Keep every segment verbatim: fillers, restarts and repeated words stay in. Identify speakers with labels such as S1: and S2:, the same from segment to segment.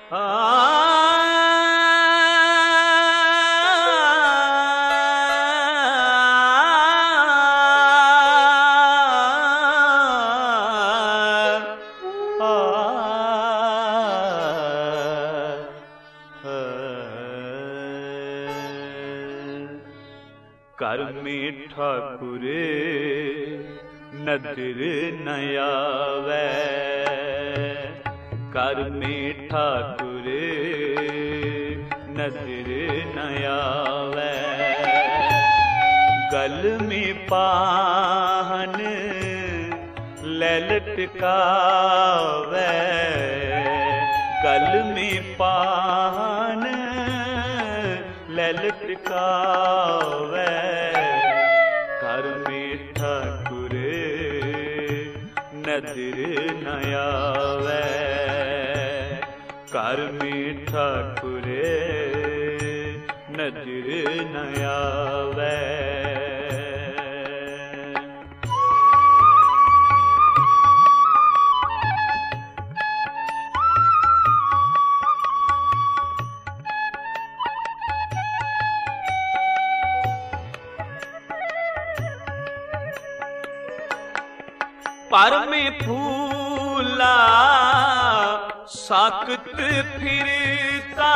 S1: कर में ठाकुरे नदर न आवे, कर में ठाकुरे नदर न आवे, गल में पाहन ललटकावे, गल में पाहन ललटकावे, कर में ठाकुरे नदर न आवे, कर में ठाकुरे नदर न आवे। पर में फूला साकत फिरता,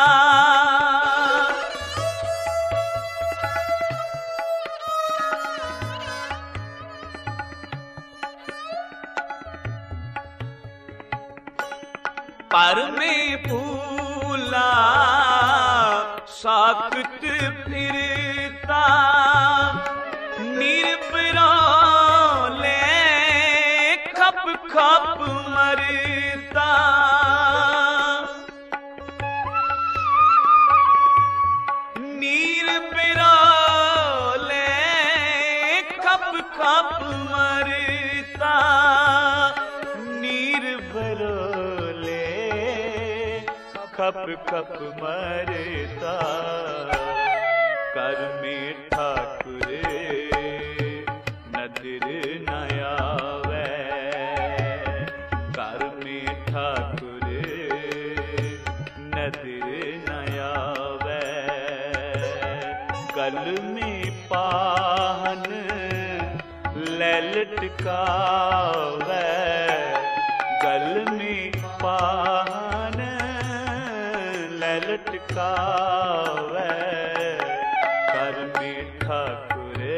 S1: पर में फूला साकत फिरता, निर्बरा खप मरता, नीर बिराले खप खप मरता, नीर बिराले खप खप मरता, कर में ठाकुरे नदर न आवे, कर में ठाकुरे नदर न आवे, गल में पाहन ललटकावे, गल में पाहन ललटकावे, कर में ठाकुरे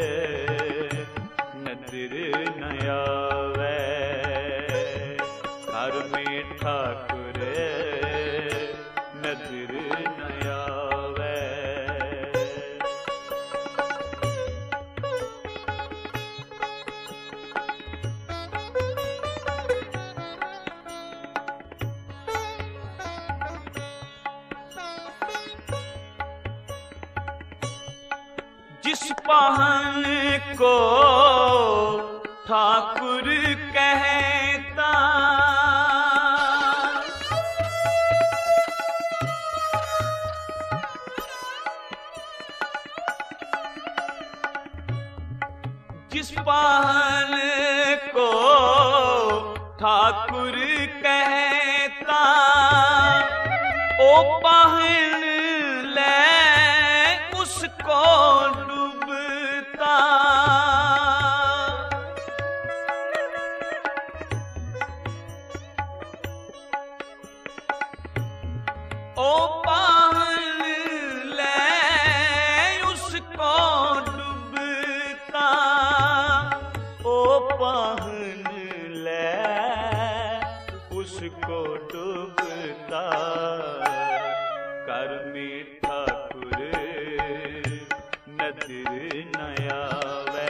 S1: नदर न आवे, कर में ठाकुरे नदर न आवे। जिस पाहन को ठाकुर कहता, जिस पाहन को ठाकुर कहता, ओ पाहन ले उसको डूबता, ओ पाहन ले उसको डूबता, ओ पाहन ले उसको डूबता, कर में ठाकुरे नदर न आवे,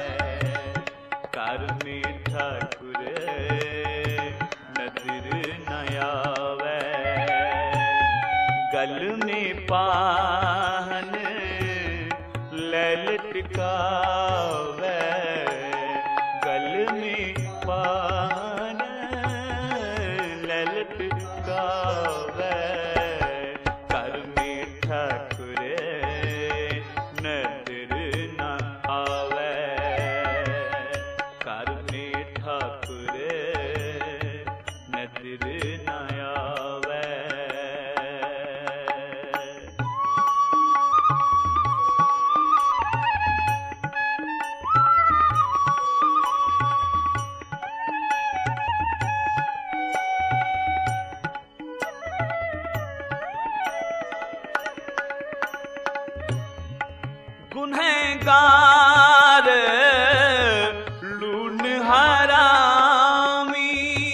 S1: कर में ठाकुरे नदर न आवे, गल में पाहन ललटकावे, गल में पाहन ललटकावे, कर में ठाकुरे नदर न आवे, कर में ठाकुरे नदर न आवे। गुनहगार लून हरामी।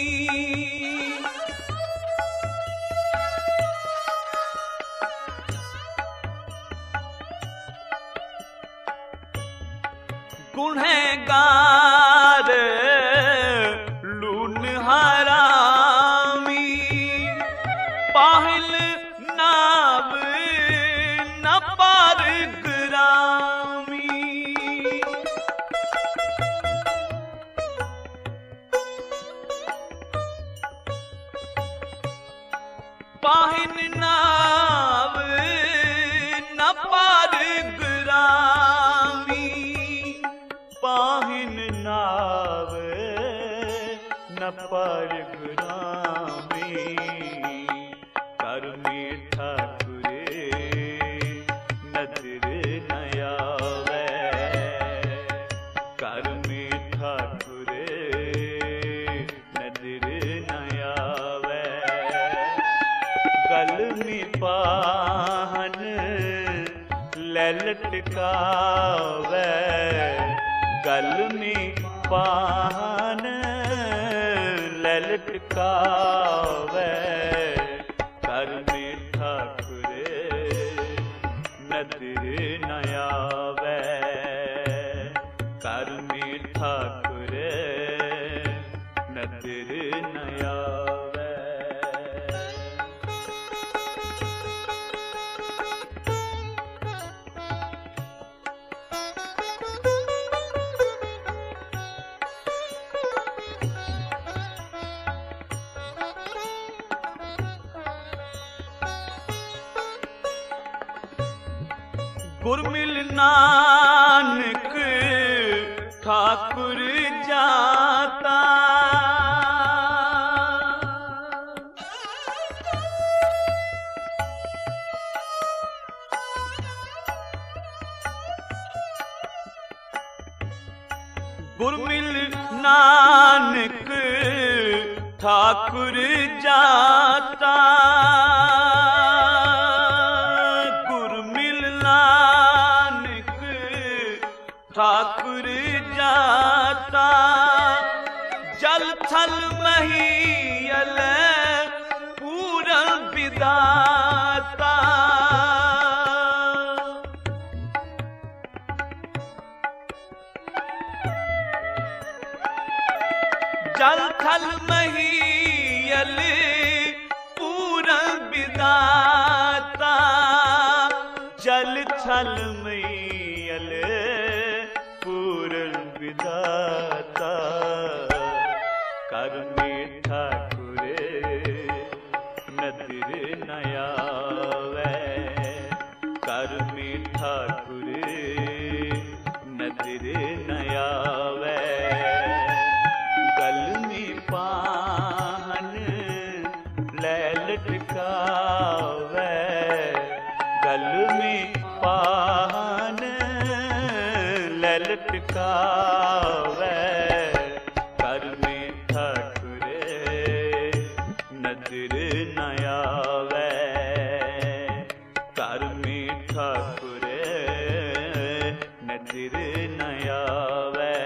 S1: गुनहगार लून हरामी, पाहिल नाव न पार ग्रामी। पाहिल नाव न पार ग्रामी, पाहिन नाव न पार ग्रामी। कर मीठा तुरे नजर न आवे, कर मीठा तुरे नजर न आवे। गल में पाहन ले लटकावे, गल में पाहन ले लटकावे। कर मीठा तुरे नजर न आवे, कर मीठा तुरे नजर न आवे। गुरमिल नानक ठाकुर जाता, गुरमिल नानक ठाकुर जाता। ठाकुर जाता, जल थल महियल पूरन विदाता। जल थल महियल पूरन विदाता, जल थल महियल विदाता। कर मीठा तुरे नजर न आवे, कर मीठा तुरे नजर न आवे। गल में पाहन ले लटकावे, गल में पाहन ले लटकावे। कर मीठा तुरे नजर न आवे, कर मीठा तुरे नजर न आवे।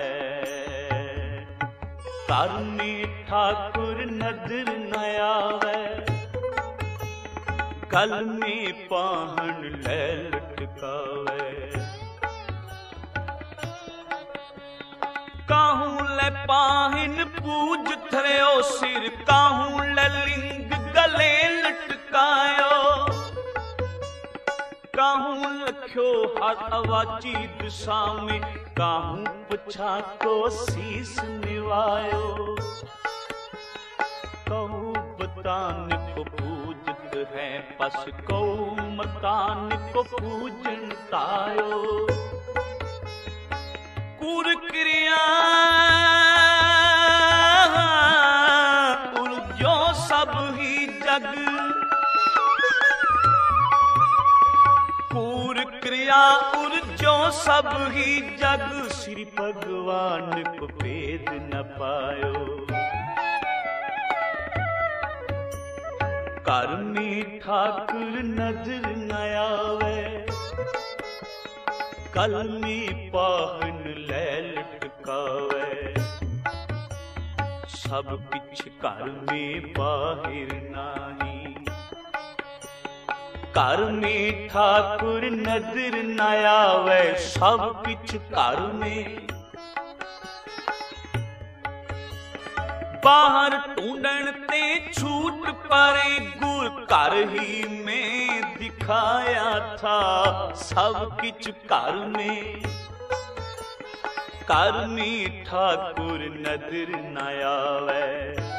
S1: कर मीठा तुर नजर न आवे, गल में पाहन ले लटकावे। काहूं ले पाहिन पूज थयो सिर, काहूं ले लिंग गले लटकायो। काहूं लख्यो हर अवाची दिशा में, काहूं पुछा को शीस निवायो। कहूं बतान को पूजत है पस, कहूं मतान को पूजन तायो। कुर क्रिया जो सब ही जग, कूर क्रिया उर जो सब ही जग। श्री भगवान को भेद न पायो, कर मीठा तुर नजर न आवे। कलमी पाहन लै लटकावे। सब किछ घर में बाहिर नाही, घर में ठाकुर नजर न आवे। सब किछ घर में बाहर ढूंढन ते छूट परे, गुर घर ही में दिखाया था। सब किछ घर में, घर में ठाकुर नजर न आवे।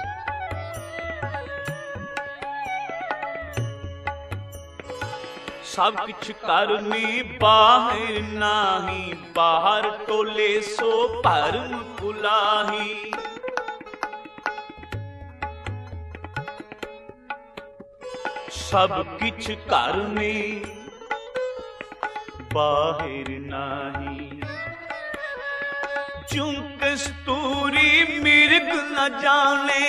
S1: सब किछ घर में बाहर नाही, बाहर टोले सो भरम पुलाही। सब किछ घर में बाहर नाही, ज्यों कस्तूरी मिर्ग न जाने।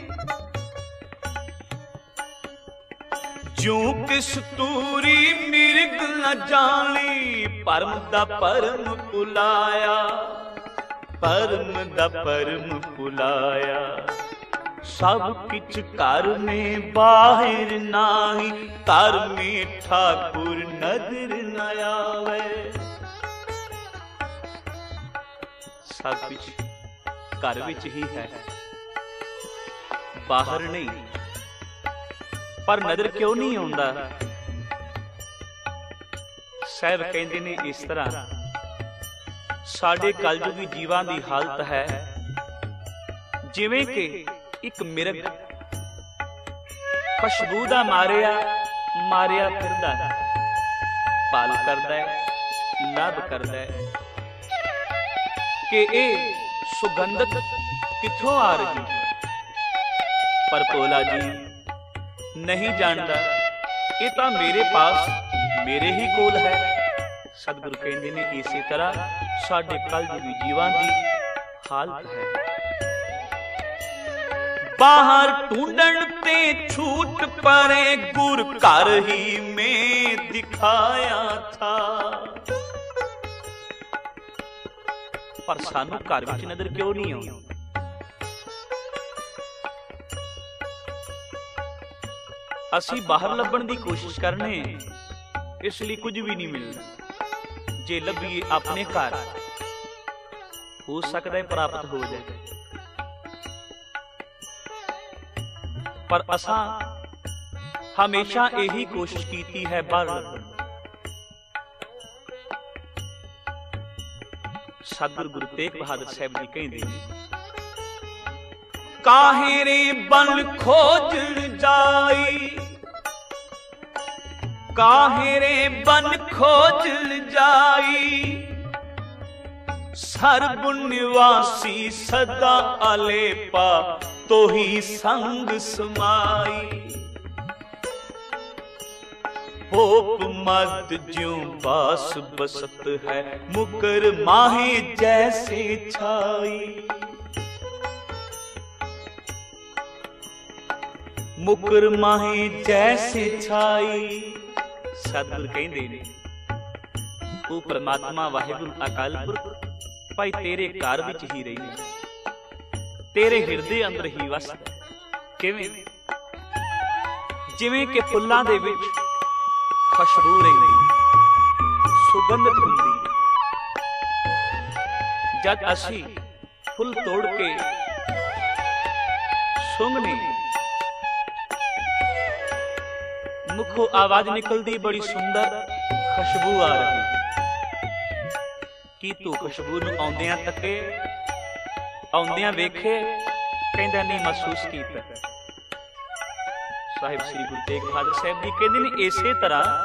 S1: ज्यों कस्तूरी मिर्ग न जाने, परम दा परम पुलाया। परम दा परम पुलाया। सब किछ घर में बाहर नाही, घर में ठाकुर नजर न आवे। सब कुछ घर विच ही है, बाहर नहीं। पर नजर क्यों नहीं आउंदा? साहब कहंदे ने इस तरह साडे कलयुगी जीवां दी हालत है जिवें कि एक मिर्ग खुशबू दा मारिया मारिया फिरदा, पाल करदा है, लाभ करदा है कि ए सुगंधत किथों आ रही। पर भोला जी नहीं जानता, ये तो मेरे पास मेरे ही कोल है। सतगुरु कहंदे ने इसी तरह साडे कलयुगी जीवां दी हालत है। बाहर ढूंढन ते छूट परे, गुर घर ही में दिखाया था। पर सानू घर विच नजर क्यों नहीं आउंदी? असी बाहर लभण दी कोशिश करने, इसलिए कुछ भी नहीं मिलना। जे लभीए अपने घर, हो सकता है प्राप्त हो जाए। पर असा हमेशा यही कोशिश की है बाहर लभण। सतगुरु गुरु तेग बहादुर साहब जी कहते काहे रे बन खोजन जाई, काहे रे बन खोजन जाई। सर्ब निवासी सदा अलेपा, तो ही संग समाई। होप मद ज्यों बास बसत है, मुकर माहे जैसे छाई। मुकर माहे जैसे छाई। सतगुर कहंदे ने ओ परमात्मा वाहिगुरु अकाल पुरख भाई तेरे घर विच ही रही, तेरे हिरदे अंदर ही वस। किवें? जिवें कि फुल्लां दे विच खुशबू रही, सुगंध हुंदी। जद असी फुल तोड़ के सुंघने, मुखों आवाज निकलती बड़ी सुंदर खुशबू आ रही। की तू खुशबू नूं आउंदियां तके, आउंदियां वेखे, कहंदा नहीं महसूस कीता। साहिब श्री गुरु तेग बहादुर साहब जी कहते ने इसे तरह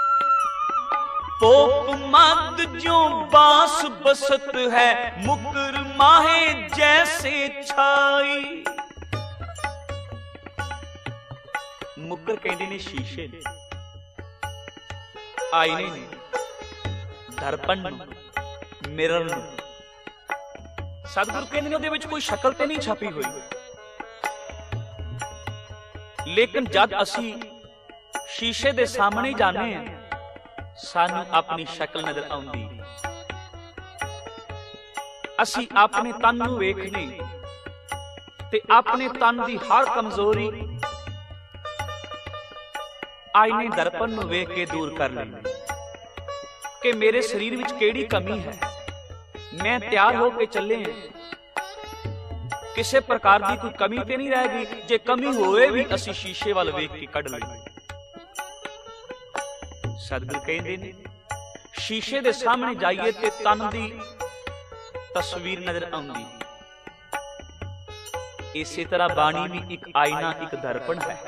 S1: पोप मद ज्यों बास बसत है, मुकर माहे जैसे छाई। मुकर कहते ने शीशे ने, आईने ने, दर्पण नूं, मिरर नूं। सतगुरु कहते ने उहदे विच कोई शक्ल ते नहीं छपी हुई, लेकिन जद असी शीशे दे सामने जाने सानू अपनी शक्ल नजर आउंदी। ਅਸੀਂ ਆਪਣੇ ਤਨ ਨੂੰ ਵੇਖਨੇ ਤੇ ਆਪਣੇ ਤਨ ਦੀ ਹਰ ਕਮਜ਼ੋਰੀ ਆईने दर्पण ਨੂੰ ਵੇਖ ਕੇ ਦੂਰ ਕਰ ਲੈਂਦੇ ਕਿ ਮੇਰੇ ਸਰੀਰ ਵਿੱਚ ਕਿਹੜੀ ਕਮੀ ਹੈ। मैं तैयार होके चले किसी प्रकार की कोई कमी तो नहीं रह गई। जे कमी होवे भी असी शीशे वाल वेख के कढ लईए। सतगुरु कहंदे ने शीशे दे सामने जाइए ते तन दी तस्वीर नजर आउंदी। इसी तरह बाणी भी एक आईना एक दर्पण है,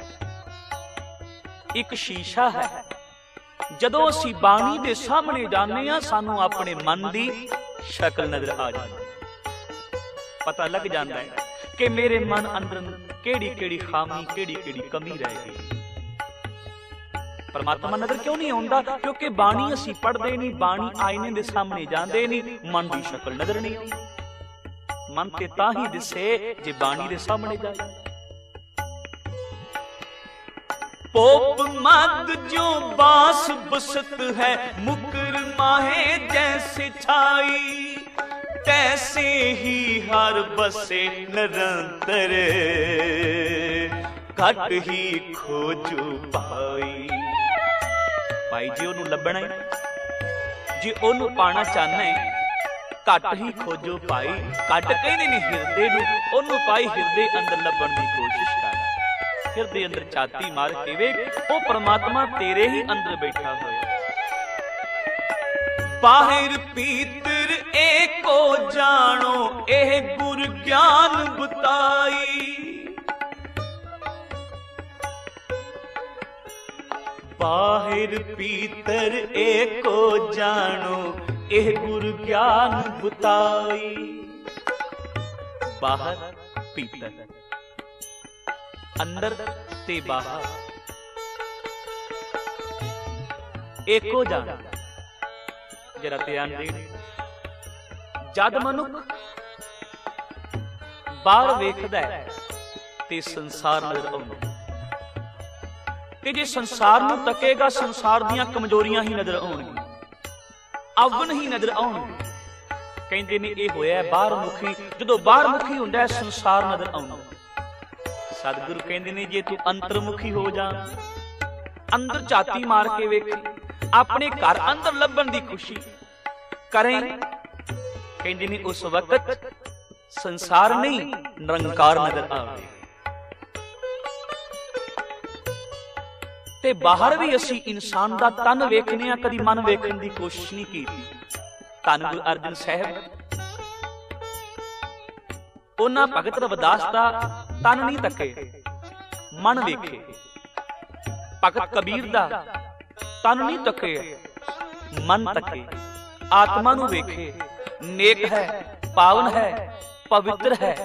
S1: एक शीशा है। जदों असी बाणी दे सामने जाने आ सानू अपने मन दी शक्ल नजर आ जाती, पता लग जाता है कि मेरे मन अंदर केड़ी केड़ी खामी केड़ी केड़ी कमी रह गई। परमात्मा नजर क्यों नहीं आउंदा? क्योंकि बाणी असी पढ़दे नहीं, बाणी आईने दे सामने जांदे नहीं, मन दी शक्ल नजर नहीं आउंदी। मन ते तां ही दिसे जे बाणी दे सामने जाए। पोप मद जो बास बसत है, मुकर माहे जैसे छाई, तैसे ही हर बसे निरंतर, घट ही खोजू पाई। भाई जी ओनू लभना है, जे ओनू पाना चाहना है, घट ही खोजो पाई। घट कहते ने हिरदे नू, ओनू पाई हिरदे अंदर लभण की कोशिश कर। हिरदे अंदर छाती मार के वेख, ओ परमात्मा तेरे ही अंदर बैठा होया। बाहिर पीतर एको जानो, एह गुर ज्ञान बताई। बाहिर पीतर एको जानो, एह गुर ज्ञान बताई। बाहर पीतर, अंदर ते बाहर एको जान। जरा ध्यान दे, जद मनुख बाहर वेखदा है ते संसार नजर आउंदा, ते जे संसार नूं तकेगा संसार दीआं कमजोरियां ही नजर आउणगीआं, अवगुण ही नजर आउणगे। कहंदे ने इह होया बाहर मुखी, जदों बाहर मुखी हुंदा है संसार नजर आउंदा। सतगुरु कहंदे ने जे तू अंतर्मुखी हो जा, अंदर झाती मार के वेख, अपने घर अंदर लभण दी खुशी करें, कहंदे ने उस वक्त संसार नहीं निरंकार नजर आवे। ते बाहर भी असी इंसान दा तन वेखने, कदी मन वेखण दी कोशिश नहीं कीती। धन गुरु अर्जन साहब उन्हां भगत रविदास दा तन नहीं तके, मन वेखे। भगत कबीर दा तन नहीं तके, मन तके, आत्मा नूं वेखे। नेक है, पावन है, पवित्र है।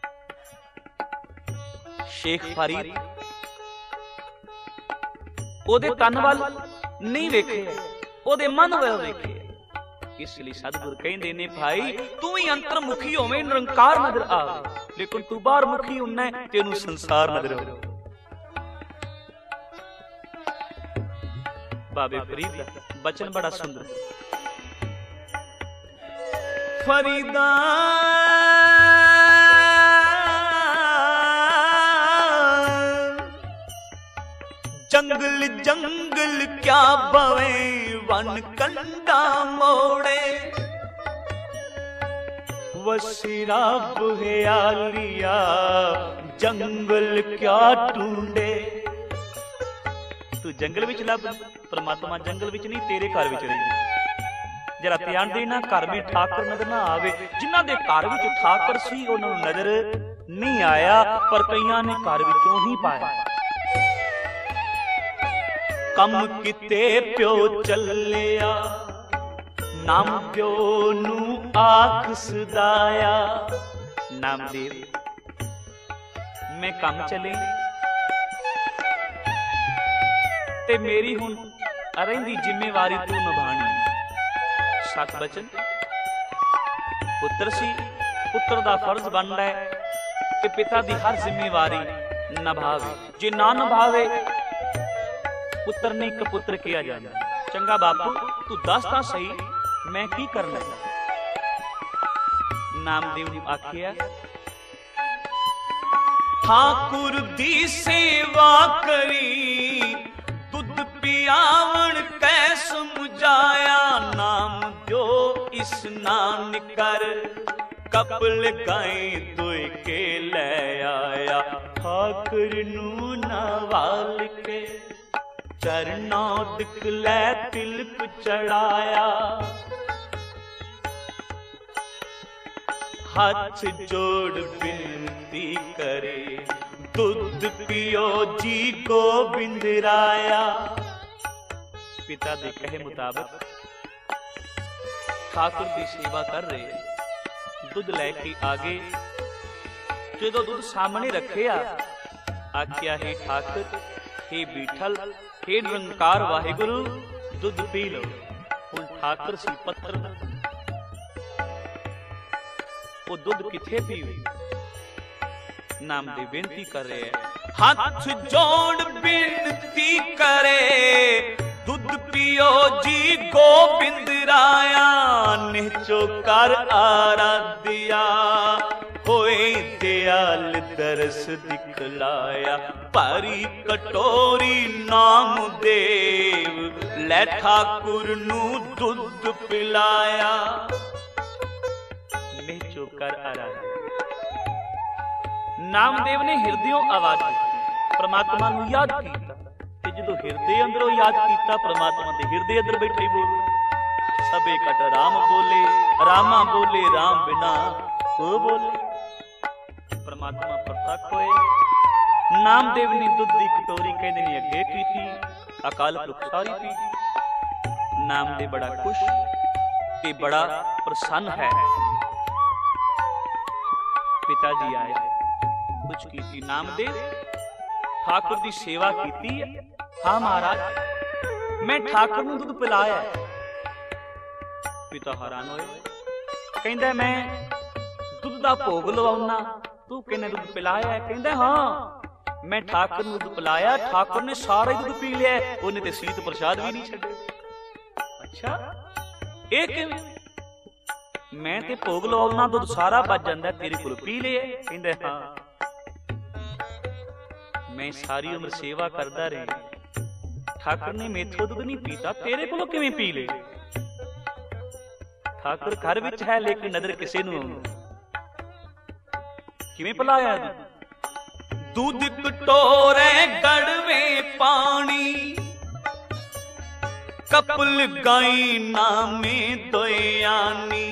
S1: शेख फरीद ओदे तन वाल नहीं वेखे, ओदे मन वाल वेखे। इसलिए सतगुरु कहंदे ने भाई तू ही अंतर्मुखी होवे, निरंकार नजर आवे, लेकिन तू बाहर मुखी हुन्ना है, तेनू संसार नजर आवे। बाबे फरीद दा बचन बड़ा सुंदर। फरीदा जंगल जंगल क्या बवे, वन कंडा मोड़े, वसीरा बुहियालिया जंगल क्या ढूंढे। तू जंगल विच लभ, परमात्मा जंगल विच नहीं, तेरे घर विच रही। जरा ध्यान देना, घर में ठाकर नजर ना आवे। जिन्हां दे घर विच ठाकर सी उन्हां नूं नजर नहीं आया, पर कईयां ने घर विचों ही पाया। कम किते प्यो चलिया, नाम प्यो नू आख सदाया। नामदेव मैं कम चले ते मेरी हुण रहिंदी जिम्मेवारी तू निभानी। सत बचन पुत्र सी, पुत्र दा फर्ज बनदा है कि पिता दी हर जिम्मेवारी निभावे। जे ना निभावे पुत्र नहीं कपुत्र किया जाता। चंगा बापू तू दस तां सही मैं की करना है। नामदेव ने आखिया, ठाकुर दी सेवा करी दुध पियावण कै समझाया, नाम जो स्नान कर कपल गाय धोए के ले आया, ठाकुर नू नवाल के चरनादिक लै तिलक चढ़ाया, हाथ जोड़ बिनती करे दुध पियो जी गोबिंद राया। पिता दे कहे मुताबिक ठाकुर की सेवा कर रहे, दुध लैके आगे जो दुध सामने रखे आख्या, हे ठाकुर हे बीठल हे निरंकार वाहिगुरु दुध पी लो। हुण ठाकुर सी पत्थर, वो दुध किथे पीवे? नामदेव बेनती कर रहे हैं, हाथ जोड़ बेनती करे दुध पियो जी गोबिंद राया, निचो कर आराध्या होए दयाल दरस दिखलाया, भारी कटोरी नाम देव लै ठाकुर नू दुध पिलाया, निचो कर आराध्या। नामदेव ने हिरदियों आवाज दी, परमात्मा नू याद कीता, ते जदों हिरदे अंदरों याद कीता, परमात्मा दे हिरदे अंदर बैठे बोले, सबे कट राम बोले, रामा बोले राम बिना को बोले। परमात्मा प्रत्यक्ष होए। नामदेव ने दुध की कटोरी कहते ने अगे की थी, अकाल पुरख सारी पी। नामदेव बड़ा खुश ते बड़ा प्रसन्न है। पिताजी आए, कुछ की थी नामदेव, ठाकुर की सेवा की। हाँ महाराज, मैं ठाकुर नूं दुध पिलाया। पिता हैरान होए, कहंदा मैं दुध दा भोग लवाउना, तू कहने दुध पिलाया है? कहंदा हाँ, मैं ठाकुर नूं दुध पिलाया, ठाकुर ने सारा ही दुध पी लिया, उन्हें ते सीत प्रसाद भी नहीं छड्डे। अच्छा ये किवें? मैं ते भोग लवाउना, दुध सारा बच जांदा, तेरे कोल पी लिया? कहंदा हाँ, मैं सारी उम्र सेवा करदा रहा, ठाकुर ने मेथों दुध नहीं पीता, तेरे कोलों किवें पी ले? ठाकुर घर विच है लेकिन नजर किसे नूं आउंदी, किवें पिलाया? दूध कटोरे गड़वे पानी, कपल गाई नामे दोयानी,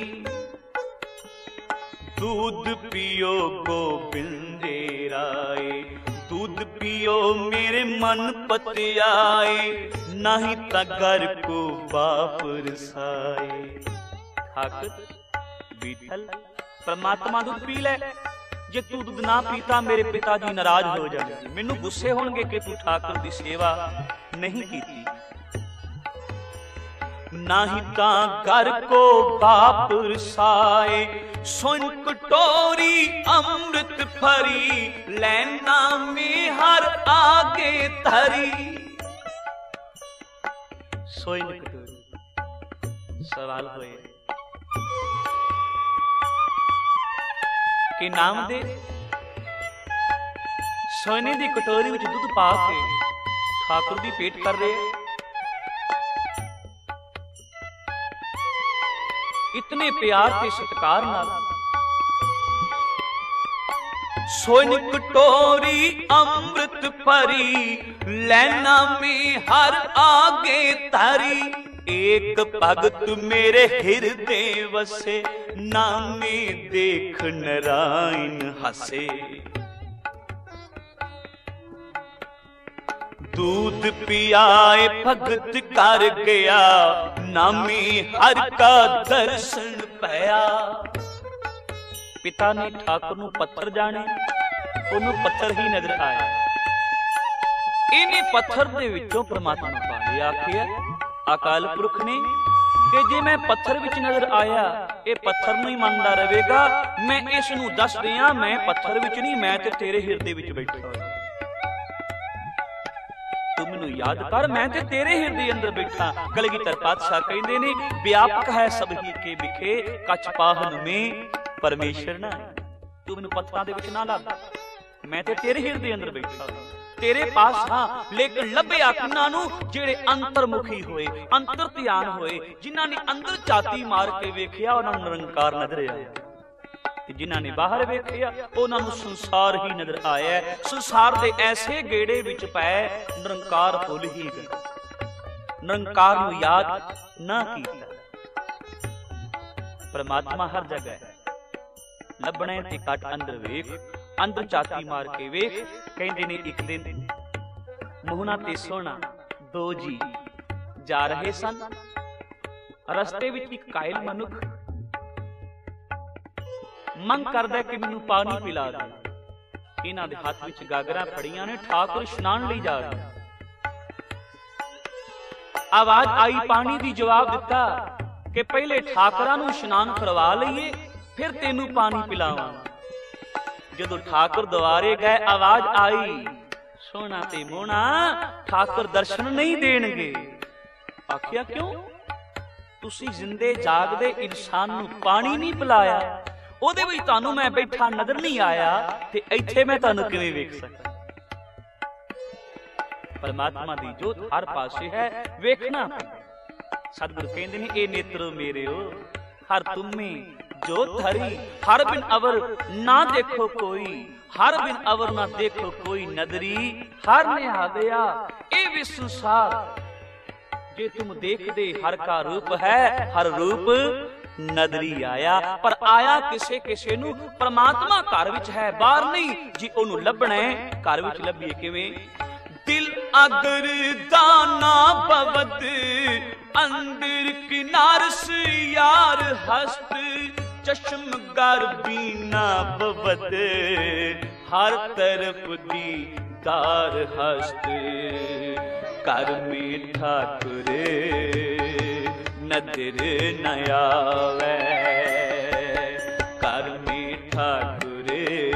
S1: दूध पियो गोबिंदे राय, दूध पियो मेरे मन पतियाए, नहीं तगर को बाप रसाए। ठाकुर बीठल, परमात्मा दूध पी ले, जे तू दूध ना पीता मेरे पिताजी नाराज हो जाएंगे, मैनू गुस्से होंगे कि तू ठाकुर की सेवा नहीं की। नाही ता घर को बाप रसाए, सुन कटोरी अमृत भरी, लैना में हर आगे धरी। सोई कटोरी, सवाल होए कि नामदेव सोने की कटोरी में दूध पा के ठाकुर की पेट कर रहे, इतने प्यार के सत्कार नाल। सोन कटोरी अमृत भरी, लैना में हर आगे धरी, एक भगत मेरे हृदय वसे, नामे देख नारायण हसे। दूध पियाए भगत कर गया, नामे हर का दर्शन पाया। पिता ने ठाकुर नूं पत्थर जाने, उन्होंने पत्थर ही नजर आया। इन्हें पत्थर दे विचों परमात्मा पा लिया। आखिया अकाल पुरख ने कि जे मैं पत्थर विच नजर आया, ये पत्थर नूं ही मनदा रहेगा, मैं इस नूं दस दियां मैं पत्थर विच नहीं, मैं ते तेरे हिरदे विच बैठा। तू मैनूं याद कर, मैं ते तेरे हिरदे अंदर बैठा। कलगीधर पातशाह कहंदे ने, व्यापक है सब ही के बिखे, कछ पाहन में परमेश्वर ना तू मैनू पत्थरां दे विच ना ला, मैं ते तेरे हिरदे अंदर बैठा तेरे पास हाँ, लेकिन लभ्या किन्हां नूं जिहड़े अंतरमुखी होए, अंतर ध्यान होए, जिन्हां ने अंदर झाती मार के वेखिया उन्हां नूं निरंकार नजर आया, ते जिन्हां ने बाहर वेखिया उन्हां नूं संसार ही नजर आया। संसार दे ऐसे गेड़े विच पै निरंकार भुल ही गए, निरंकार नूं याद ना कीता। परमात्मा हर जगह है, लभणे ते घट अंदर वेख, अंदर झाती मार के वेख। कहंदे ने एक दिन मोहना ते सोहना दो जी जा रहे सन, रस्ते विच एक कायल मनुख मंग करदा कि मैनू पानी पिला दे। इन्हां दे हत्थ विच गागरां फड़ियां ने, ठाकुर इशनान लई जा रहे। आवाज आई पानी दी, जवाब दिता कि पहले ठाकरां नूं इशनान करवा लईए फिर तेनू पानी पिलावां। जदों ठाकुर द्वारे गए आवाज आई सोहना ते मोहना ठाकुर दर्शन नहीं देणगे। आखिया क्यों? तुसी जिंदे जागदे इंसान नूं पानी नहीं पिलाया, ओदे विच तुहानूं मैं बैठा नजर नहीं आया, ते इत्थे मैं तुहानूं किवें वेख सकां? परमात्मा दी जोत हर पासे है, वेखना सतगुरु कहंदे ने ए नेत्र मेरे हो हर तुम्हे जोत धरी, हर बिन अवर ना देखो कोई, हर बिन अवर ना देखो कोई नदरी, हर ने आ गया ए भी संसार। जे तुम देख दे हर का रूप है, हर रूप नदरी आया। पर आया किसे किसे नू परमात्मा घर विच है, बाहर नहीं। जी ओनू लभना है घर विच लभीए किवें? दिल अगर दाना बवद अंदर किनारस यार हस्त, चश्म गर बीना बवद हर तरफ दीदार हस्त। कर में ठाकुर नजर न आवे, कर में ठाकुर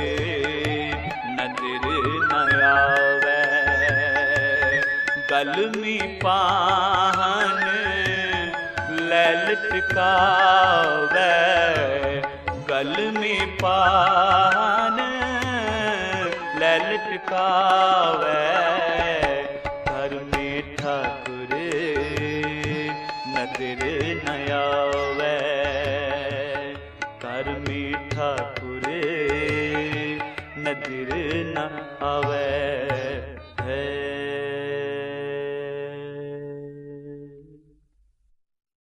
S1: नजर न आवे। गल में पान लैल टिकावे, गल में पान लैल टिकावे। घर में ठाकुर नजर न आवे, घर में ठाकुर नजर न आवे।